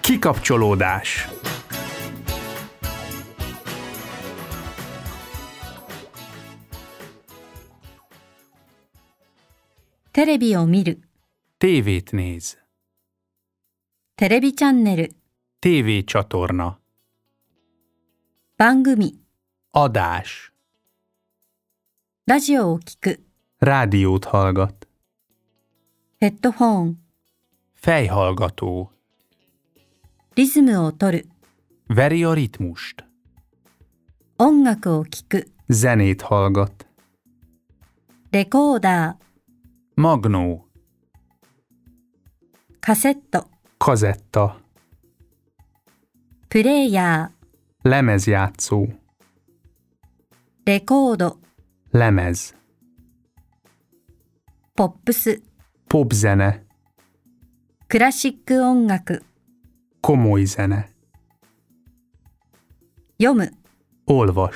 Kikapcsolódás. Terebiを見る。 Tévét néz. テレビチャンネル。 TV csatorna. 番組。 Adás. ラジオを聞く。 Rádiót hallgat. ヘッドホン。 Fejhallgató. リズムを取る。 Veri a ritmust. 音楽を聞く。 Zenét hallgat. レコーダー。 Magnó. カセット。 Kazetta. プレイヤー。 Lemezjátszó. レコード。 Lemez. ポップス。 Popzene. クラシック音楽。 Komoly zene. 読む。 Olvas.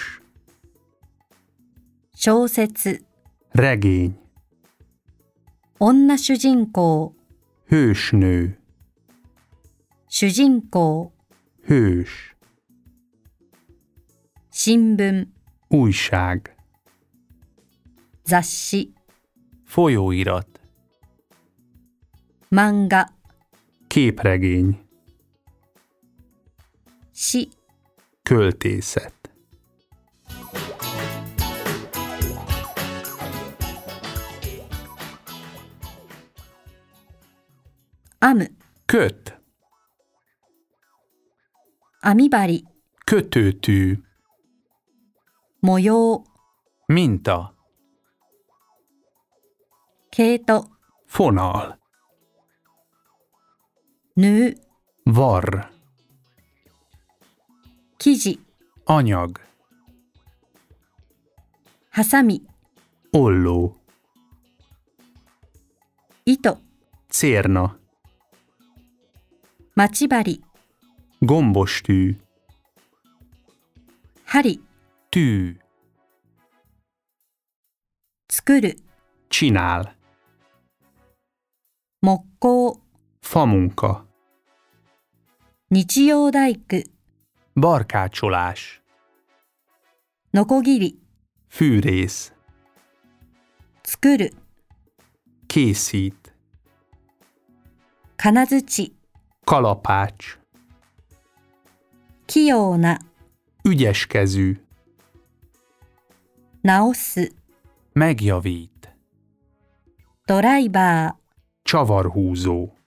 小説。 Regény. 女主人公。 Hősnő. 主人公。 Hős. 新聞。 Újság. 雑誌。 Folyóirat. 漫画。 Képregény. 詩。 Költészet. Am. Köt. 網針。 Kötőtű. 模様。 Minta. 毛糸。 Fonal. 縫う。 Varr. 生地。 Anyag. ハサミ。 Olló. 糸。 Cérna. 待ち針。 Gombostű. 針。 Tű. 作る。 Csinál. 木工。 Famunka. 日曜大工。 Barkácsolás. のこぎり。 Fűrész. 作る。 Készít. 金槌。 Kalapács. 器用な。 Ügyeskezű. 直す。 Megjavít. ドライバー。 Csavarhúzó.